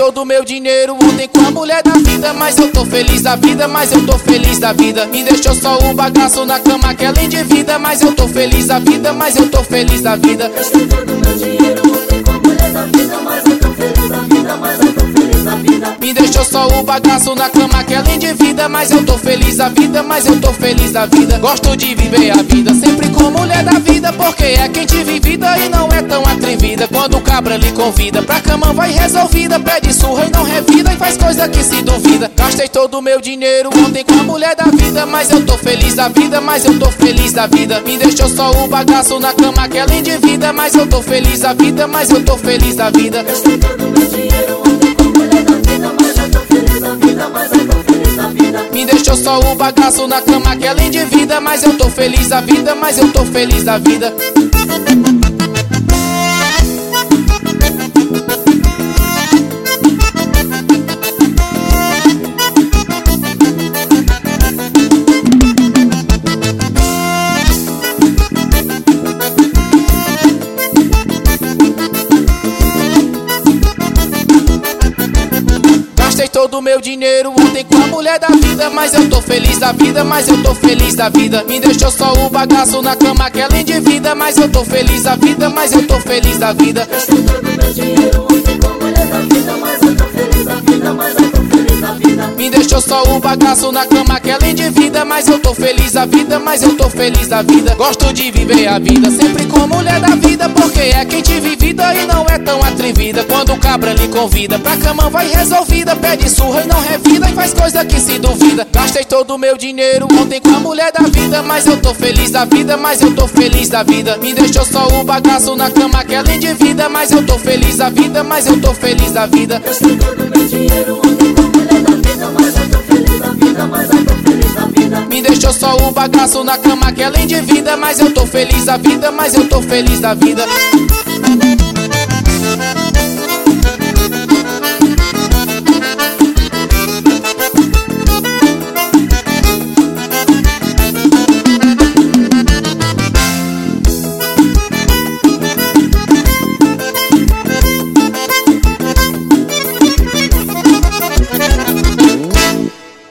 todo o meu dinheiro ontem com a mulher da vida, mas eu tô feliz da vida, mas eu tô feliz da vida. Me deixou só o bagaço na cama que ela endivida, mas eu tô feliz da vida, mas eu tô feliz da vida. Gastei todo o meu dinheiro ontem com a mulher da vida, mas eu tô feliz da vida, mas eu tô feliz da vida. Me deixou só o bagaço na cama que ela endivida, mas eu tô feliz da vida, mas eu tô feliz da vida. Gosto de viver a vida sempre com mulher da vida, porque é quem te vive vida e não é tão atrevida. Quando o cabra lhe convida pra cama vai resolvida, pede surra e não revida e faz coisa que se duvida. Gastei todo o meu dinheiro ontem com a mulher da vida, mas eu tô feliz da vida, mas eu tô feliz da vida. Me deixou só o bagaço na cama que ela endivida, mas eu tô feliz da vida, mas eu tô feliz da vida. Gastei todo o meu dinheiro ontem com a mulher da vida, mas eu tô feliz da vida, mas eu tô feliz da vida. Me deixou só o bagaço na cama que ela endivida, mas eu tô feliz da vida, mas eu tô feliz da vida. Gastei todo o meu dinheiro ontem com a mulher da vida, mas eu tô feliz da vida, mas eu tô feliz da vida. Me deixou só o bagaço na cama que ela endivida, mas eu tô feliz da vida, mas eu tô feliz da vida. Gastei todo o meu dinheiro ontem com a mulher da vida, mas eu tô feliz da vida, mas eu tô feliz da vida. Me deixou só o bagaço na cama que ela endivida, mas eu tô feliz da vida, mas eu tô feliz da vida. Gosto de viver a vida sempre com mulher da vida, porque é quem te vive vida e não é tão atrevida. Quando o cabra lhe convida pra cama vai resolvida, pede surra e não revida e faz coisa que se duvida. Gastei todo o meu dinheiro ontem com a mulher da vida, mas eu tô feliz da vida, mas eu tô feliz da vida. Me deixou só o bagaço na cama que ela endivida, mas eu tô feliz da vida, mas eu tô feliz da vida. Gastei todo o meu dinheiro ontem com a mulher da vida, mas eu tô feliz da vida, mas eu tô feliz da vida. Me deixou só o bagaço na cama que ela endivida, mas eu tô feliz da vida, mas eu tô feliz da vida.